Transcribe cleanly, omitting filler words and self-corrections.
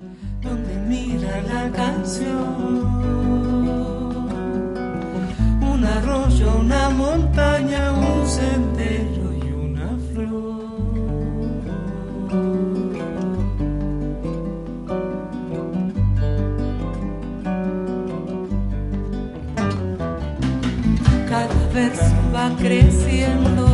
donde mira la canción. Un arroyo, una montaña, un sendero y una flor. Cada verso va creciendo